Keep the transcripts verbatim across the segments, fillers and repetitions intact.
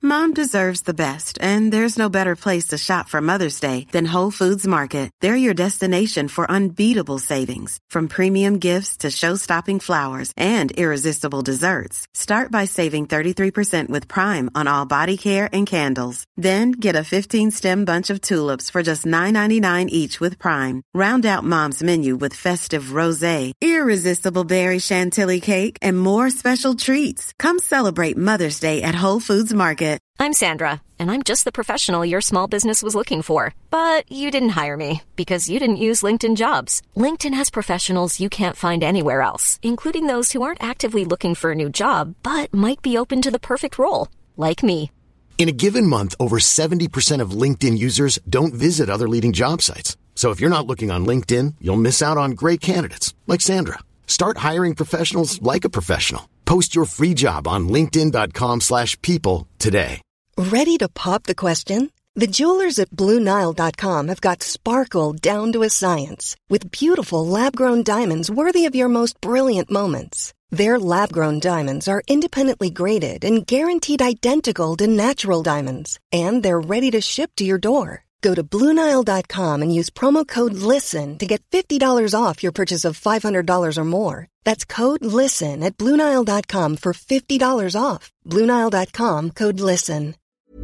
Mom deserves the best, and there's no better place to shop for Mother's Day than Whole Foods Market. They're your destination for unbeatable savings, from premium gifts to show-stopping flowers and irresistible desserts. Start by saving thirty-three percent with Prime on all body care and candles. Then get a fifteen-stem bunch of tulips for just nine ninety-nine each with Prime. Round out Mom's menu with festive rosé, irresistible berry chantilly cake, and more special treats. Come celebrate Mother's Day at Whole Foods Market. I'm Sandra, and I'm just the professional your small business was looking for. But you didn't hire me because you didn't use LinkedIn Jobs. LinkedIn has professionals you can't find anywhere else, including those who aren't actively looking for a new job, but might be open to the perfect role, like me. In a given month, over seventy percent of LinkedIn users don't visit other leading job sites. So if you're not looking on LinkedIn, you'll miss out on great candidates, like Sandra. Start hiring professionals like a professional. Post your free job on linkedin.com slash people today. Ready to pop the question? The jewelers at Blue Nile dot com have got sparkle down to a science with beautiful lab-grown diamonds worthy of your most brilliant moments. Their lab-grown diamonds are independently graded and guaranteed identical to natural diamonds, and they're ready to ship to your door. Go to Blue Nile dot com and use promo code LISTEN to get fifty dollars off your purchase of five hundred dollars or more. That's code LISTEN at Blue Nile dot com for fifty dollars off. Blue Nile dot com, code LISTEN.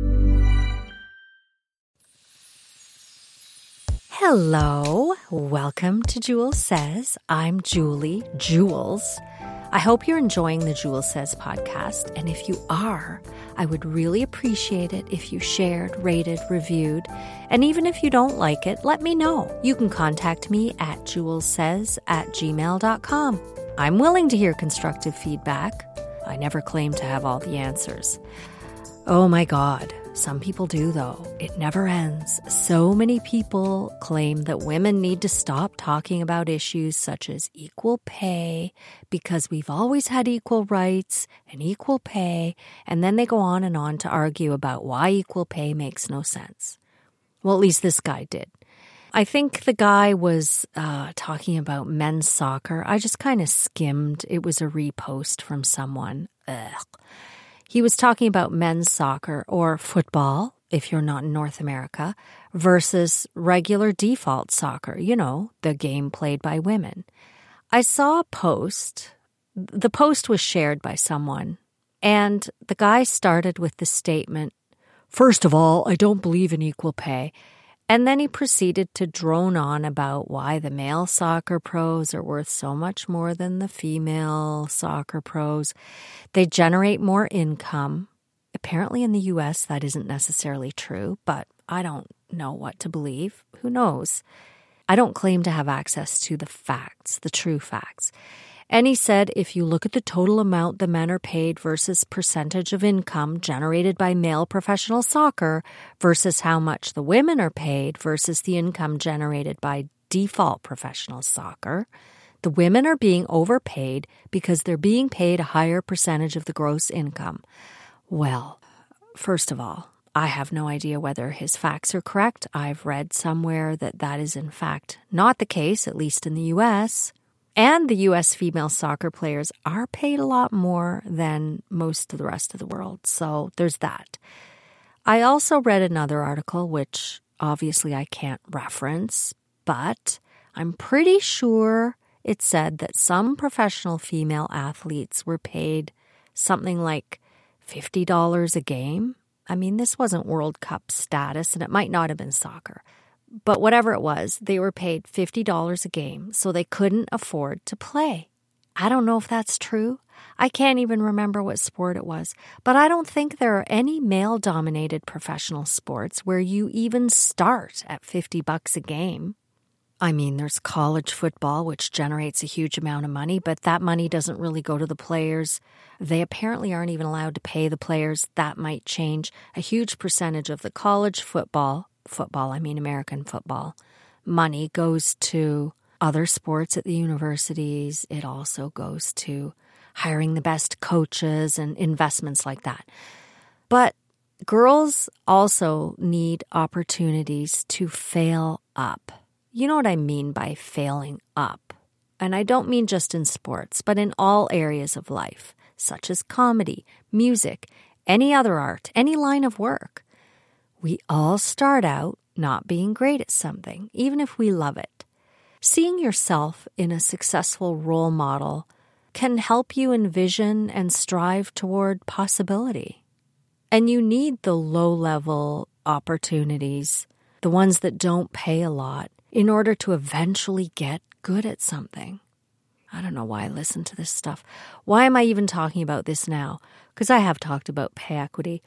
Hello, welcome to Jules Says. I'm Julie, Jules. I hope you're enjoying the Jules Says podcast, and if you are, I would really appreciate it if you shared, rated, reviewed, and even if you don't like it, let me know. You can contact me at julessays at gmail dot com. I'm willing to hear constructive feedback. I never claim to have all the answers. Oh my God. Some people do, though. It never ends. So many people claim that women need to stop talking about issues such as equal pay because we've always had equal rights and equal pay, and then they go on and on to argue about why equal pay makes no sense. Well, at least this guy did. I think the guy was uh, talking about men's soccer. I just kind of skimmed. It was a repost from someone. Ugh. He was talking about men's soccer, or football, if you're not in North America, versus regular default soccer, you know, the game played by women. I saw a post. The post was shared by someone, and the guy started with the statement, "First of all, I don't believe in equal pay." And then he proceeded to drone on about why the male soccer pros are worth so much more than the female soccer pros. They generate more income. Apparently in the U S that isn't necessarily true, but I don't know what to believe. Who knows? I don't claim to have access to the facts, the true facts. And he said if you look at the total amount the men are paid versus percentage of income generated by male professional soccer versus how much the women are paid versus the income generated by default professional soccer, the women are being overpaid because they're being paid a higher percentage of the gross income. Well, first of all, I have no idea whether his facts are correct. I've read somewhere that that is in fact not the case, at least in the U S, and the U S female soccer players are paid a lot more than most of the rest of the world. So there's that. I also read another article, which obviously I can't reference, but I'm pretty sure it said that some professional female athletes were paid something like fifty dollars a game. I mean, this wasn't World Cup status, and it might not have been soccer. But whatever it was, they were paid fifty dollars a game, so they couldn't afford to play. I don't know if that's true. I can't even remember what sport it was. But I don't think there are any male-dominated professional sports where you even start at fifty bucks a game. I mean, there's college football, which generates a huge amount of money, but that money doesn't really go to the players. They apparently aren't even allowed to pay the players. That might change. A huge percentage of the college football Football, I mean American football, money goes to other sports at the universities. It also goes to hiring the best coaches and investments like that. But girls also need opportunities to fail up. You know what I mean by failing up. And I don't mean just in sports, but in all areas of life, such as comedy, music, any other art, any line of work. We all start out not being great at something, even if we love it. Seeing yourself in a successful role model can help you envision and strive toward possibility. And you need the low-level opportunities, the ones that don't pay a lot, in order to eventually get good at something. I don't know why I listen to this stuff. Why am I even talking about this now? Because I have talked about pay equity.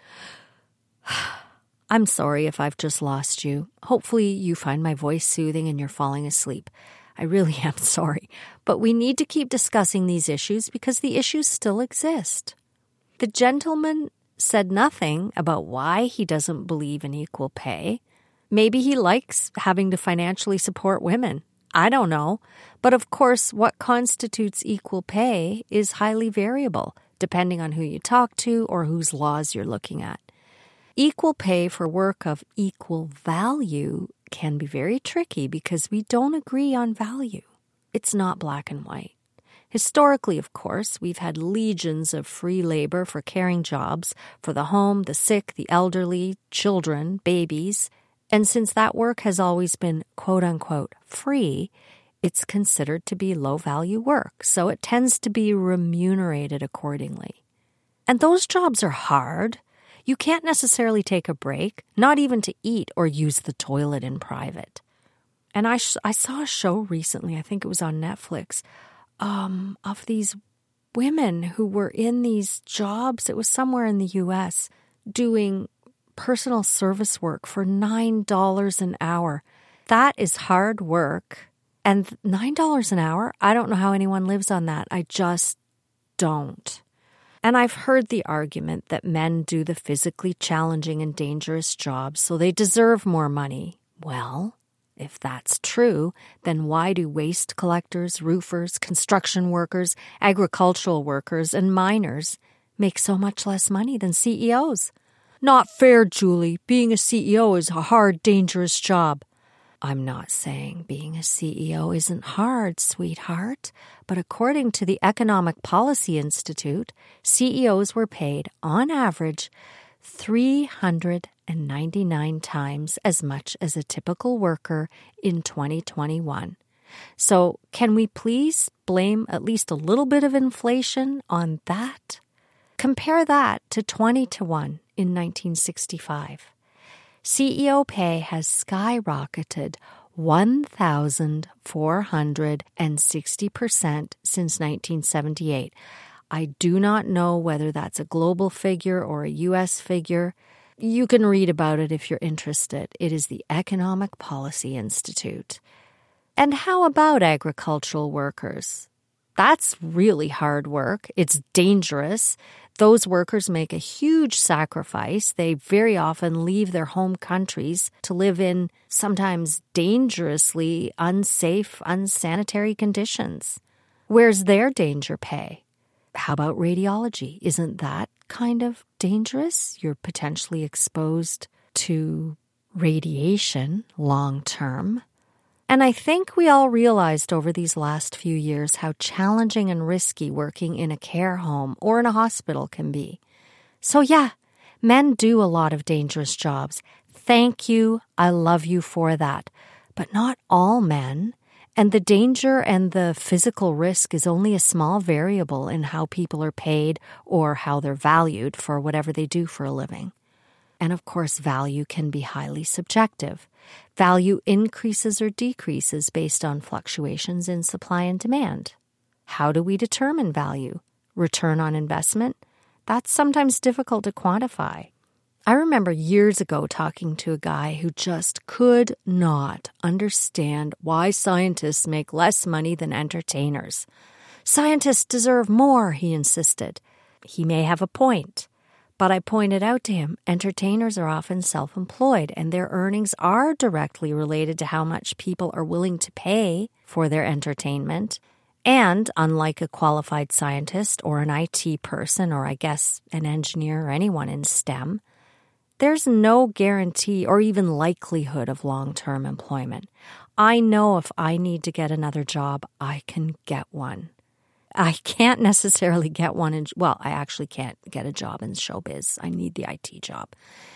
I'm sorry if I've just lost you. Hopefully you find my voice soothing and you're falling asleep. I really am sorry. But we need to keep discussing these issues because the issues still exist. The gentleman said nothing about why he doesn't believe in equal pay. Maybe he likes having to financially support women. I don't know. But of course, what constitutes equal pay is highly variable, depending on who you talk to or whose laws you're looking at. Equal pay for work of equal value can be very tricky because we don't agree on value. It's not black and white. Historically, of course, we've had legions of free labor for caring jobs for the home, the sick, the elderly, children, babies. And since that work has always been quote-unquote free, it's considered to be low-value work, so it tends to be remunerated accordingly. And those jobs are hard. You can't necessarily take a break, not even to eat or use the toilet in private. And I sh- I saw a show recently, I think it was on Netflix, um, of these women who were in these jobs, it was somewhere in the U S, doing personal service work for nine dollars an hour. That is hard work. And nine dollars an hour, I don't know how anyone lives on that. I just don't. And I've heard the argument that men do the physically challenging and dangerous jobs, so they deserve more money. Well, if that's true, then why do waste collectors, roofers, construction workers, agricultural workers, and miners make so much less money than C E Os? Not fair, Julie. Being a C E O is a hard, dangerous job. I'm not saying being a C E O isn't hard, sweetheart, but according to the Economic Policy Institute, C E Os were paid, on average, three hundred ninety-nine times as much as a typical worker in twenty twenty-one. So can we please blame at least a little bit of inflation on that? Compare that to twenty to one in nineteen sixty-five. C E O pay has skyrocketed one thousand four hundred sixty percent since nineteen seventy-eight. I do not know whether that's a global figure or a U S figure. You can read about it if you're interested. It is the Economic Policy Institute. And how about agricultural workers? That's really hard work. It's dangerous. Those workers make a huge sacrifice. They very often leave their home countries to live in sometimes dangerously unsafe, unsanitary conditions. Where's their danger pay? How about radiology? Isn't that kind of dangerous? You're potentially exposed to radiation long term. And I think we all realized over these last few years how challenging and risky working in a care home or in a hospital can be. So yeah, men do a lot of dangerous jobs. Thank you. I love you for that. But not all men. And the danger and the physical risk is only a small variable in how people are paid or how they're valued for whatever they do for a living. And of course, value can be highly subjective. Value increases or decreases based on fluctuations in supply and demand. How do we determine value? Return on investment? That's sometimes difficult to quantify. I remember years ago talking to a guy who just could not understand why scientists make less money than entertainers. Scientists deserve more, he insisted. He may have a point. But I pointed out to him, entertainers are often self-employed and their earnings are directly related to how much people are willing to pay for their entertainment. And unlike a qualified scientist or an I T person or I guess an engineer or anyone in STEM, there's no guarantee or even likelihood of long-term employment. I know if I need to get another job, I can get one. I can't necessarily get one in, well, I actually can't get a job in showbiz. I need the I T job.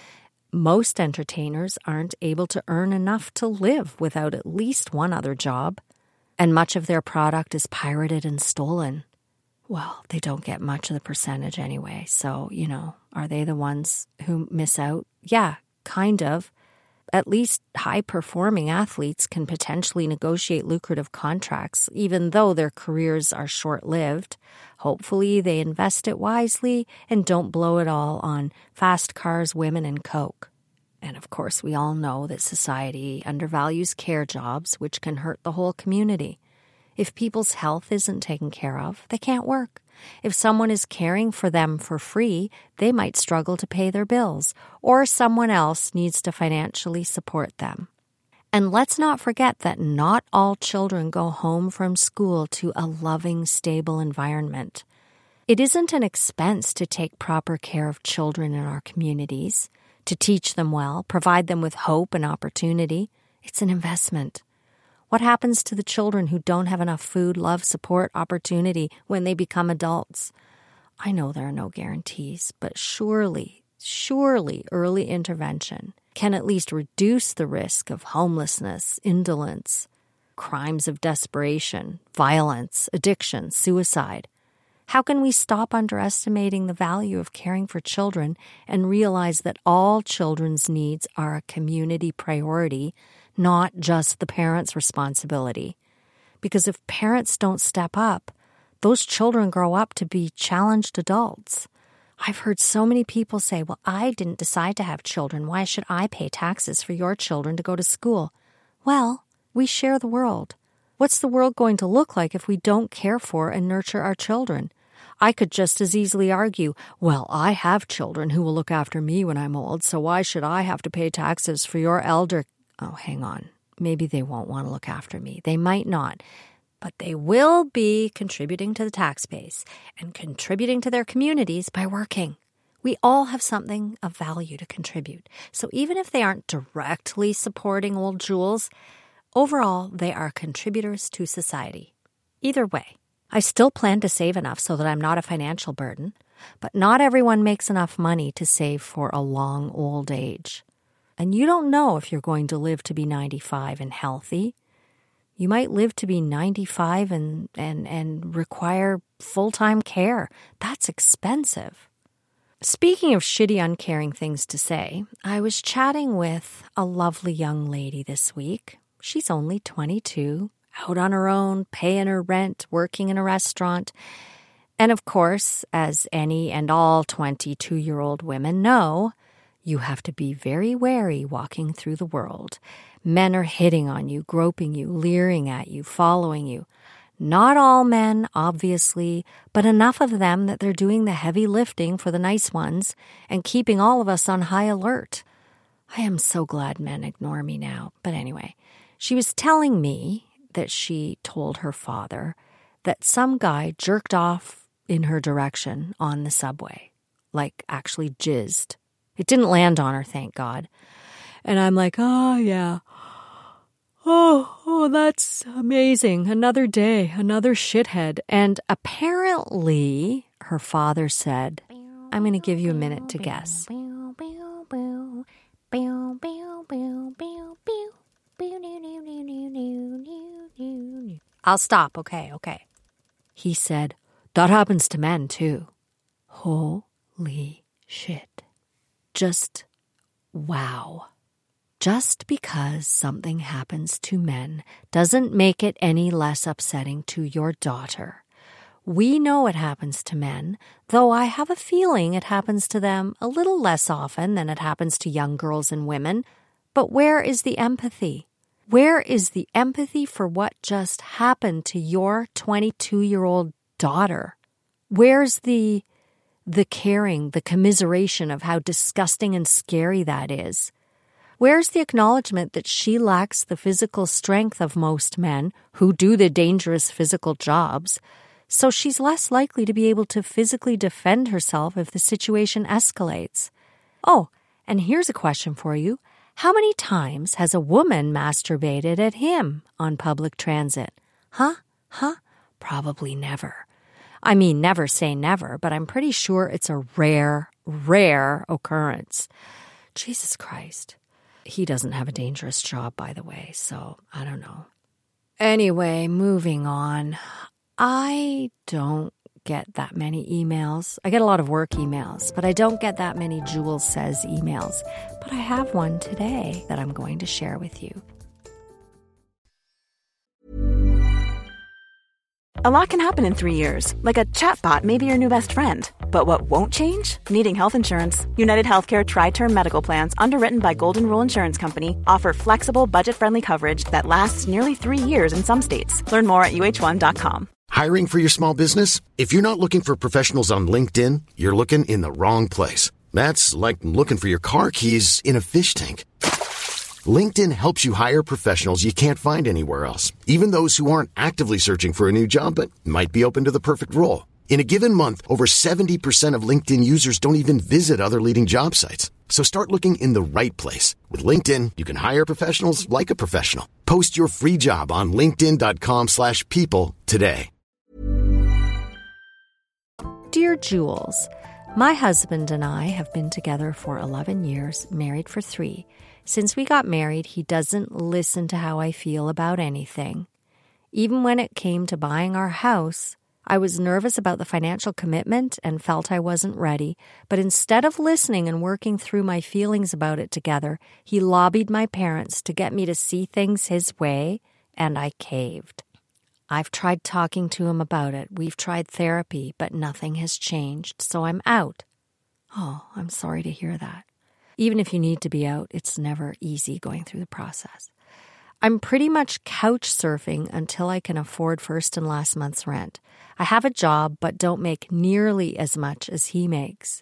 Most entertainers aren't able to earn enough to live without at least one other job, and much of their product is pirated and stolen. Well, they don't get much of the percentage anyway, so, you know, are they the ones who miss out? Yeah, kind of. At least high-performing athletes can potentially negotiate lucrative contracts, even though their careers are short-lived. Hopefully, they invest it wisely and don't blow it all on fast cars, women, and coke. And of course, we all know that society undervalues care jobs, which can hurt the whole community. If people's health isn't taken care of, they can't work. If someone is caring for them for free, they might struggle to pay their bills, or someone else needs to financially support them. And let's not forget that not all children go home from school to a loving, stable environment. It isn't an expense to take proper care of children in our communities, to teach them well, provide them with hope and opportunity. It's an investment. What happens to the children who don't have enough food, love, support, opportunity when they become adults? I know there are no guarantees, but surely, surely early intervention can at least reduce the risk of homelessness, indolence, crimes of desperation, violence, addiction, suicide. How can we stop underestimating the value of caring for children and realize that all children's needs are a community priority, not just the parents' responsibility? Because if parents don't step up, those children grow up to be challenged adults. I've heard so many people say, well, I didn't decide to have children. Why should I pay taxes for your children to go to school? Well, we share the world. What's the world going to look like if we don't care for and nurture our children? I could just as easily argue, well, I have children who will look after me when I'm old, so why should I have to pay taxes for your elder? Oh, hang on. Maybe they won't want to look after me. They might not. But they will be contributing to the tax base and contributing to their communities by working. We all have something of value to contribute. So even if they aren't directly supporting old Jules, overall, they are contributors to society. Either way, I still plan to save enough so that I'm not a financial burden, but not everyone makes enough money to save for a long old age. And you don't know if you're going to live to be ninety-five and healthy. You might live to be ninety-five and, and, and require full-time care. That's expensive. Speaking of shitty, uncaring things to say, I was chatting with a lovely young lady this week. She's only twenty-two, out on her own, paying her rent, working in a restaurant. And of course, as any and all twenty-two-year-old women know, you have to be very wary walking through the world. Men are hitting on you, groping you, leering at you, following you. Not all men, obviously, but enough of them that they're doing the heavy lifting for the nice ones and keeping all of us on high alert. I am so glad men ignore me now. But anyway, she was telling me that she told her father that some guy jerked off in her direction on the subway, like actually jizzed. It didn't land on her, thank God. And I'm like, oh, yeah. Oh, oh, that's amazing. Another day, another shithead. And apparently, her father said, I'm going to give you a minute to guess. I'll stop, okay, okay. He said, that happens to men, too. Holy shit. Just wow. Just because something happens to men doesn't make it any less upsetting to your daughter. We know it happens to men, though I have a feeling it happens to them a little less often than it happens to young girls and women. But where is the empathy? Where is the empathy for what just happened to your twenty-two-year-old daughter? Where's the the caring, the commiseration of how disgusting and scary that is? Where's the acknowledgement that she lacks the physical strength of most men who do the dangerous physical jobs, so she's less likely to be able to physically defend herself if the situation escalates? Oh, and here's a question for you. How many times has a woman masturbated at him on public transit? Huh? Huh? Probably never. I mean, never say never, but I'm pretty sure it's a rare, rare occurrence. Jesus Christ. He doesn't have a dangerous job, by the way, so I don't know. Anyway, moving on. I don't get that many emails. I get a lot of work emails, but I don't get that many Jules Says emails. But I have one today that I'm going to share with you. A lot can happen in three years, like a chatbot may be your new best friend. But what won't change? Needing health insurance. United Healthcare Tri-Term Medical Plans, underwritten by Golden Rule Insurance Company, offer flexible, budget-friendly coverage that lasts nearly three years in some states. Learn more at U H one dot com. Hiring for your small business? If you're not looking for professionals on LinkedIn, you're looking in the wrong place. That's like looking for your car keys in a fish tank. LinkedIn helps you hire professionals you can't find anywhere else, even those who aren't actively searching for a new job but might be open to the perfect role. In a given month, over seventy percent of LinkedIn users don't even visit other leading job sites. So start looking in the right place. With LinkedIn, you can hire professionals like a professional. Post your free job on linkedin.com slash people today. Dear Jules, my husband and I have been together for eleven years, married for three. Since we got married, he doesn't listen to how I feel about anything. Even when it came to buying our house, I was nervous about the financial commitment and felt I wasn't ready, but instead of listening and working through my feelings about it together, he lobbied my parents to get me to see things his way, and I caved. I've tried talking to him about it. We've tried therapy, but nothing has changed, so I'm out. Oh, I'm sorry to hear that. Even if you need to be out, it's never easy going through the process. I'm pretty much couch surfing until I can afford first and last month's rent. I have a job, but don't make nearly as much as he makes.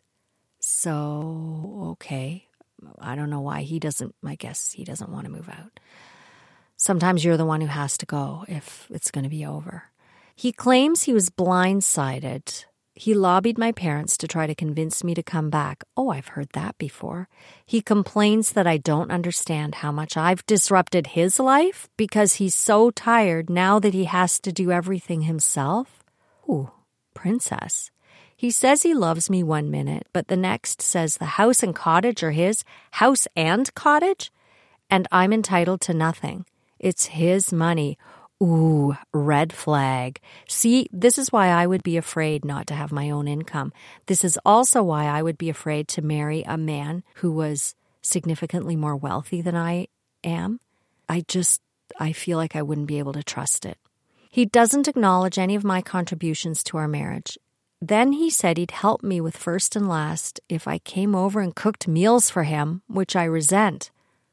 So, okay. I don't know why he doesn't, I guess he doesn't want to move out. Sometimes you're the one who has to go if it's going to be over. He claims he was blindsided. He lobbied my parents to try to convince me to come back. Oh, I've heard that before. He complains that I don't understand how much I've disrupted his life because he's so tired now that he has to do everything himself. Ooh, princess. He says he loves me one minute, but the next says the house and cottage are his, house and cottage, and I'm entitled to nothing. It's his money. Ooh, red flag. See, this is why I would be afraid not to have my own income. This is also why I would be afraid to marry a man who was significantly more wealthy than I am. I just, I feel like I wouldn't be able to trust it. He doesn't acknowledge any of my contributions to our marriage. Then he said he'd help me with first and last if I came over and cooked meals for him, which I resent.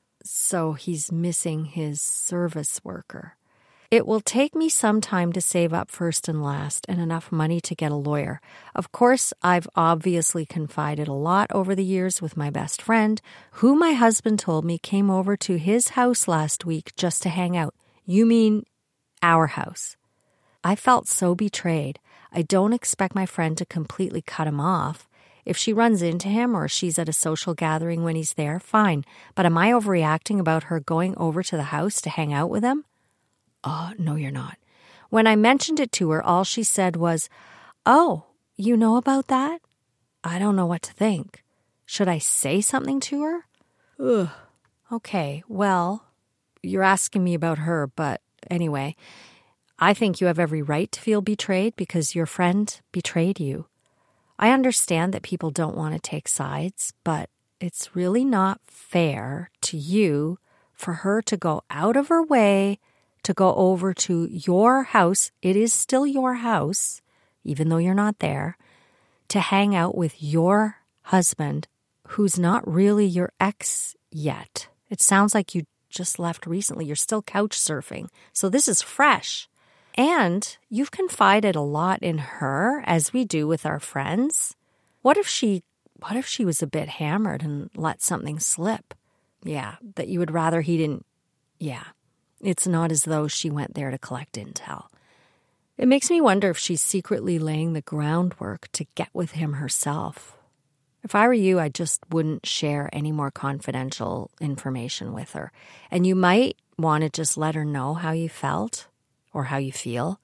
So he's missing his service worker. It will take me some time to save up first and last and enough money to get a lawyer. Of course, I've obviously confided a lot over the years with my best friend, who my husband told me came over to his house last week just to hang out. You mean our house? I felt so betrayed. I don't expect my friend to completely cut him off. If she runs into him or she's at a social gathering when he's there, fine. But am I overreacting about her going over to the house to hang out with him? Oh, no, you're not. When I mentioned it to her, all she said was, oh, you know about that? I don't know what to think. Should I say something to her? Ugh. Okay, well, you're asking me about her, but anyway, I think you have every right to feel betrayed because your friend betrayed you. I understand that people don't want to take sides, but it's really not fair to you for her to go out of her way to go over to your house, it is still your house, even though you're not there, to hang out with your husband, who's not really your ex yet. It sounds like you just left recently. You're still couch surfing. So this is fresh. And you've confided a lot in her, as we do with our friends. What if she, what if she was a bit hammered and let something slip? Yeah, that you would rather he didn't, yeah. It's not as though she went there to collect intel. It makes me wonder if she's secretly laying the groundwork to get with him herself. If I were you, I just wouldn't share any more confidential information with her. And you might want to just let her know how you felt or how you feel.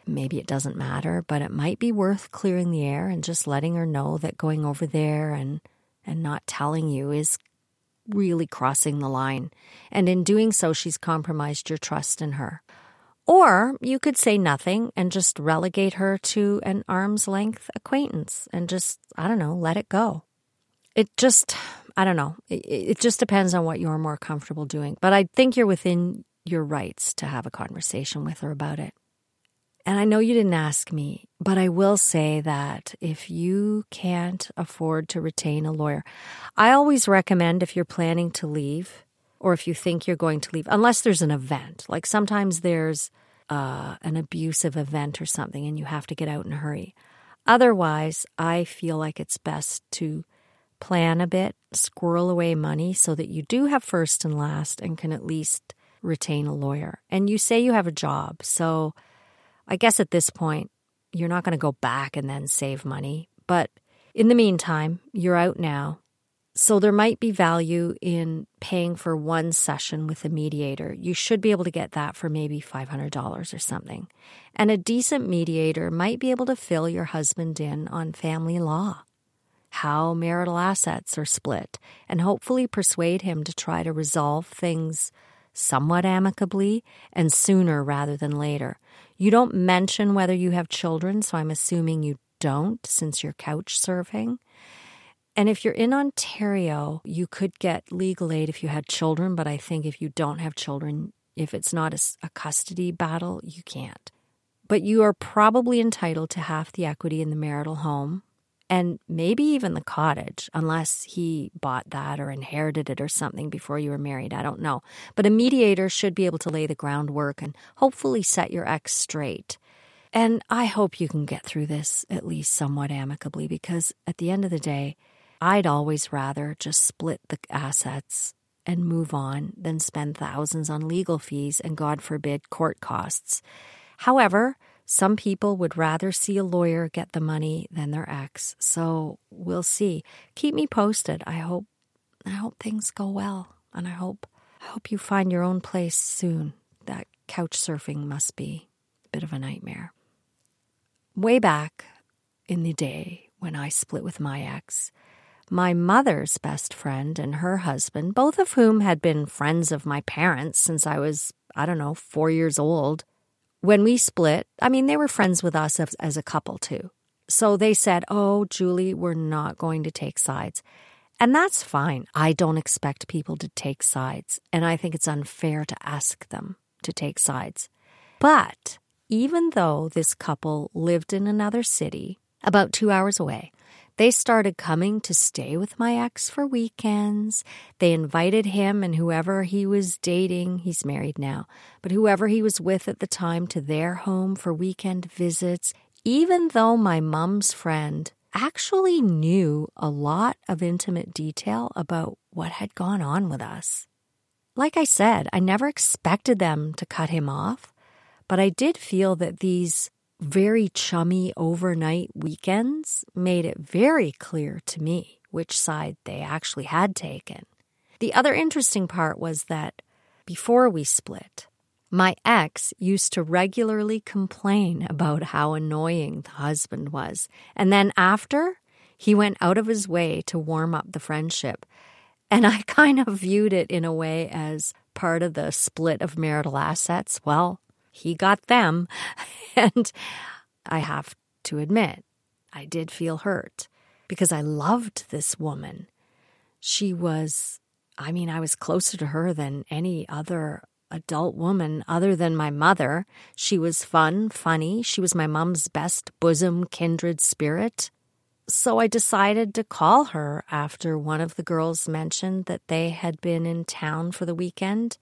maybe it doesn't matter, but it might be worth clearing the air and just letting her know that going over there and, and not telling you is really crossing the line. And in doing so, she's compromised your trust in her. Or you could say nothing and just relegate her to an arm's length acquaintance and just, I don't know, let it go. It just, I don't know. It, it just depends on what you're more comfortable doing. But I think you're within your rights to have a conversation with her about it. And I know you didn't ask me, but I will say that if you can't afford to retain a lawyer, I always recommend if you're planning to leave or if you think you're going to leave, unless there's an event. Like sometimes there's uh, an abusive event or something and you have to get out in a hurry. Otherwise, I feel like it's best to plan a bit, squirrel away money so that you do have first and last and can at least retain a lawyer. And you say you have a job, so I guess at this point, you're not going to go back and then save money. But in the meantime, you're out now. So there might be value in paying for one session with a mediator. You should be able to get that for maybe five hundred dollars or something. And a decent mediator might be able to fill your husband in on family law, how marital assets are split, and hopefully persuade him to try to resolve things somewhat amicably and sooner rather than later. You don't mention whether you have children, so I'm assuming you don't since you're couch surfing. And if you're in Ontario, you could get legal aid if you had children, but I think if you don't have children, if it's not a, a custody battle, you can't. But you are probably entitled to half the equity in the marital home and maybe even the cottage, unless he bought that or inherited it or something before you were married. I don't know. But a mediator should be able to lay the groundwork and hopefully set your ex straight. And I hope you can get through this at least somewhat amicably, because at the end of the day, I'd always rather just split the assets and move on than spend thousands on legal fees and, God forbid, court costs. However, some people would rather see a lawyer get the money than their ex. So we'll see. Keep me posted. I hope I hope things go well. And I hope I hope you find your own place soon. That couch surfing must be a bit of a nightmare. Way back in the day when I split with my ex, my mother's best friend and her husband, both of whom had been friends of my parents since I was, I don't know, four years old, when we split, I mean, they were friends with us as, as a couple too. So they said, oh, Julie, we're not going to take sides. And that's fine. I don't expect people to take sides. And I think it's unfair to ask them to take sides. But even though this couple lived in another city, about two hours away, they started coming to stay with my ex for weekends. They invited him and whoever he was dating, he's married now, but whoever he was with at the time to their home for weekend visits, even though my mom's friend actually knew a lot of intimate detail about what had gone on with us. Like I said, I never expected them to cut him off, but I did feel that these very chummy overnight weekends made it very clear to me which side they actually had taken. The other interesting part was that before we split, my ex used to regularly complain about how annoying the husband was. And then after, he went out of his way to warm up the friendship. And I kind of viewed it in a way as part of the split of marital assets. Well, he got them, and I have to admit, I did feel hurt because I loved this woman. She was, I mean, I was closer to her than any other adult woman other than my mother. She was fun, funny. She was my mom's best bosom kindred spirit. So I decided to call her after one of the girls mentioned that they had been in town for the weekend,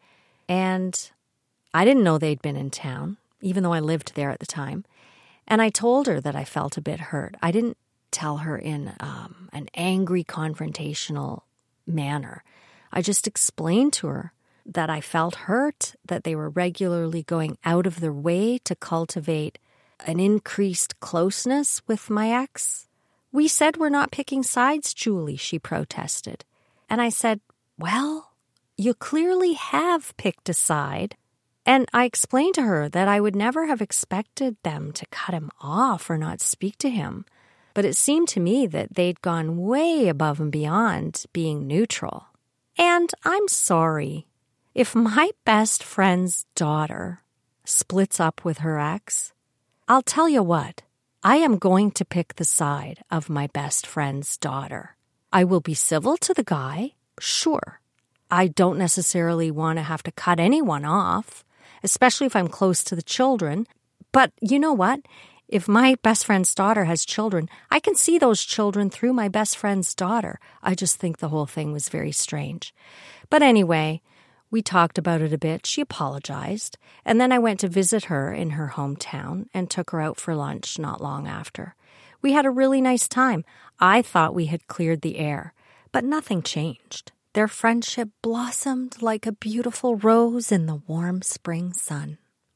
and I didn't know they'd been in town, even though I lived there at the time. And I told her that I felt a bit hurt. I didn't tell her in um, an angry, confrontational manner. I just explained to her that I felt hurt, that they were regularly going out of their way to cultivate an increased closeness with my ex. We said we're not picking sides, Julie, she protested. And I said, well, you clearly have picked a side. And I explained to her that I would never have expected them to cut him off or not speak to him. But it seemed to me that they'd gone way above and beyond being neutral. And I'm sorry. If my best friend's daughter splits up with her ex, I'll tell you what, I am going to pick the side of my best friend's daughter. I will be civil to the guy, sure. I don't necessarily want to have to cut anyone off, especially if I'm close to the children. But you know what? If my best friend's daughter has children, I can see those children through my best friend's daughter. I just think the whole thing was very strange. But anyway, we talked about it a bit. She apologized. And then I went to visit her in her hometown and took her out for lunch not long after. We had a really nice time. I thought we had cleared the air, but nothing changed. Their friendship blossomed like a beautiful rose in the warm spring sun.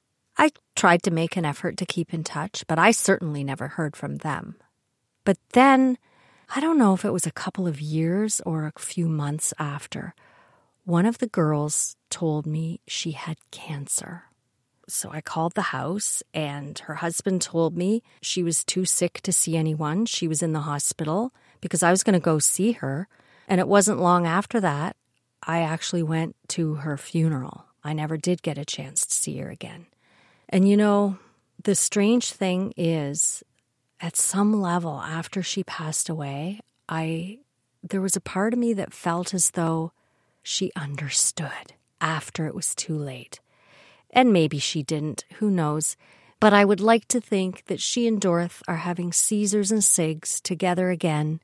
I tried to make an effort to keep in touch, but I certainly never heard from them. But then, I don't know if it was a couple of years or a few months after, one of the girls told me she had cancer. So I called the house, and her husband told me she was too sick to see anyone. She was in the hospital because I was going to go see her. And it wasn't long after that, I actually went to her funeral. I never did get a chance to see her again. And you know, the strange thing is, at some level after she passed away, I there was a part of me that felt as though she understood after it was too late. And maybe she didn't, who knows. But I would like to think that she and Dorothy are having Caesars and Cigs together again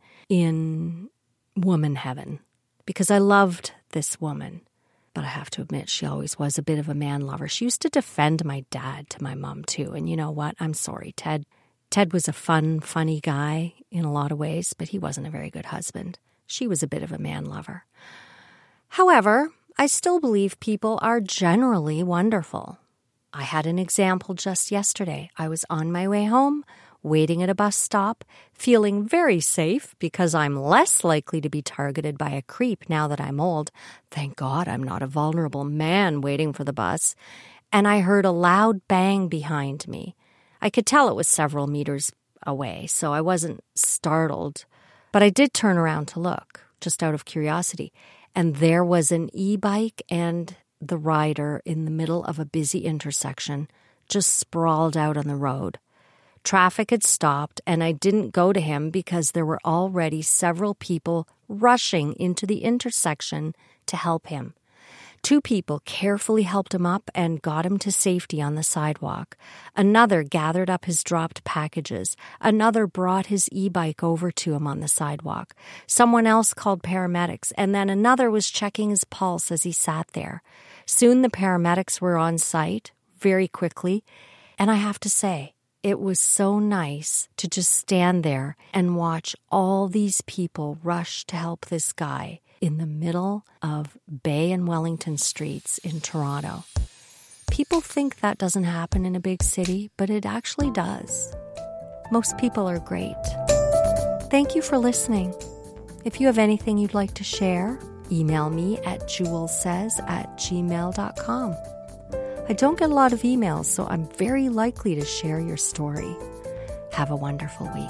in woman heaven. Because I loved this woman. But I have to admit, she always was a bit of a man lover. She used to defend my dad to my mom, too. And you know what? I'm sorry, Ted. Ted was a fun, funny guy in a lot of ways, but he wasn't a very good husband. She was a bit of a man lover. However, I still believe people are generally wonderful. I had an example just yesterday. I was on my way home, waiting at a bus stop, feeling very safe because I'm less likely to be targeted by a creep now that I'm old. Thank God I'm not a vulnerable man waiting for the bus. And I heard a loud bang behind me. I could tell it was several meters away, so I wasn't startled. But I did turn around to look, just out of curiosity. And there was an e-bike and the rider in the middle of a busy intersection, just sprawled out on the road. Traffic had stopped, and I didn't go to him because there were already several people rushing into the intersection to help him. Two people carefully helped him up and got him to safety on the sidewalk. Another gathered up his dropped packages. Another brought his e-bike over to him on the sidewalk. Someone else called paramedics, and then another was checking his pulse as he sat there. Soon the paramedics were on site, very quickly, and I have to say, it was so nice to just stand there and watch all these people rush to help this guy in the middle of Bay and Wellington streets in Toronto. People think that doesn't happen in a big city, but it actually does. Most people are great. Thank you for listening. If you have anything you'd like to share, email me at julessays at gmail dot com. I don't get a lot of emails, so I'm very likely to share your story. Have a wonderful week.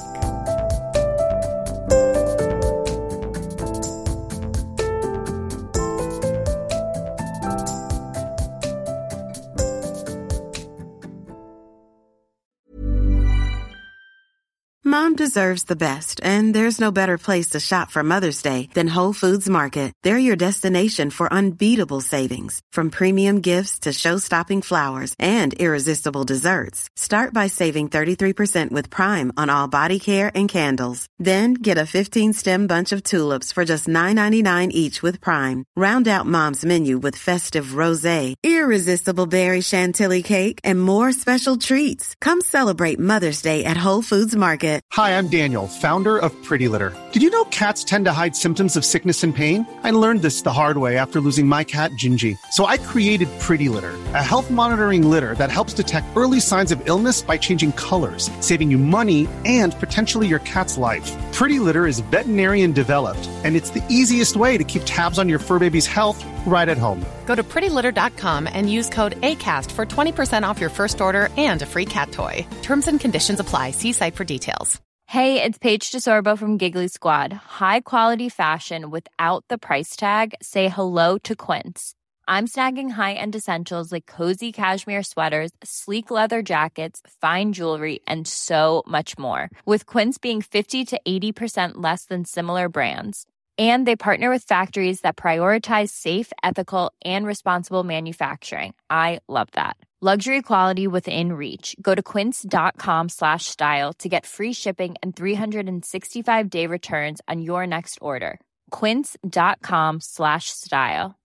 Mom deserves the best, and there's no better place to shop for Mother's Day than Whole Foods Market. They're your destination for unbeatable savings, from premium gifts to show-stopping flowers and irresistible desserts. Start by saving thirty-three percent with Prime on all body care and candles. Then get a fifteen-stem bunch of tulips for just nine ninety-nine each with Prime. Round out Mom's menu with festive rosé, irresistible berry chantilly cake, and more special treats. Come celebrate Mother's Day at Whole Foods Market. Hi, I'm Daniel, founder of Pretty Litter. Did you know cats tend to hide symptoms of sickness and pain? I learned this the hard way after losing my cat, Gingy. So I created Pretty Litter, a health monitoring litter that helps detect early signs of illness by changing colors, saving you money and potentially your cat's life. Pretty Litter is veterinarian developed, and it's the easiest way to keep tabs on your fur baby's health right at home. Go to pretty litter dot com and use code ACAST for twenty percent off your first order and a free cat toy. Terms and conditions apply. See site for details. Hey, it's Paige DeSorbo from Giggly Squad. High quality fashion without the price tag. Say hello to Quince. I'm snagging high-end essentials like cozy cashmere sweaters, sleek leather jackets, fine jewelry, and so much more. With Quince being fifty to eighty percent less than similar brands. And they partner with factories that prioritize safe, ethical, and responsible manufacturing. I love that. Luxury quality within reach. Go to quince.com slash style to get free shipping and three sixty-five day returns on your next order. Quince.com slash style.